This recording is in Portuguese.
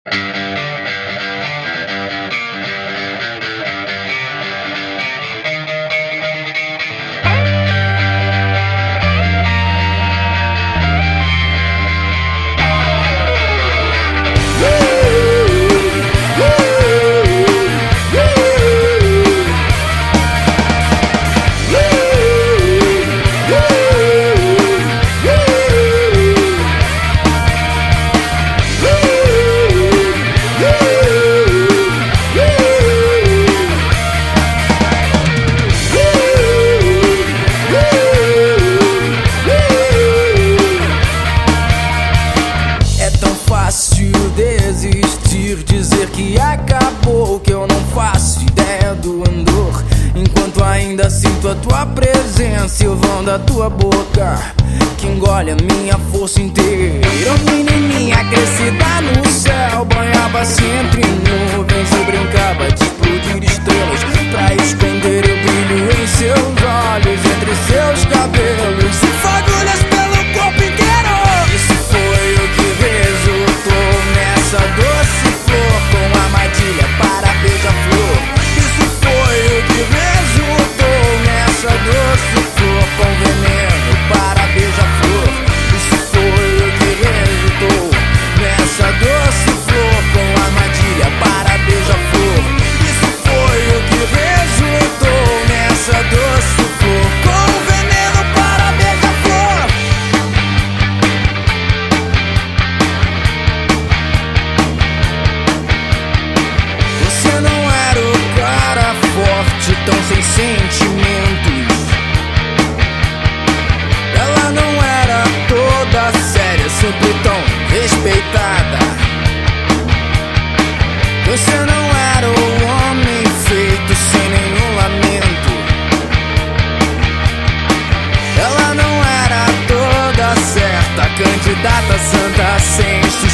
Desistir, dizer que acabou, que eu não faço ideia do andor. Enquanto ainda sinto a tua presença e o vão da tua boca que engole a minha força inteira. Menininha crescida no céu, banhava-se entre nuvens e brincava de explodir estrelas pra esconder o brilho em seus olhos, entre seus cabelos e fagulhas pelo corpo inteiro. Isso foi o que resultou nessa doce flor com armadilha para beija-flor. Isso foi o que resultou nessa doce flor com veneno para beija-flor. Isso foi o que resultou nessa doce flor com armadilha para beija-flor. Isso foi o que resultou nessa doce flor com veneno para beija-flor. Você não era o cara forte, tão sem sentimentos. Ela não era toda séria, sempre tão respeitada. Você não era o homem feito sem nenhum lamento. Ela não era toda certa, candidata santa sem sucesso.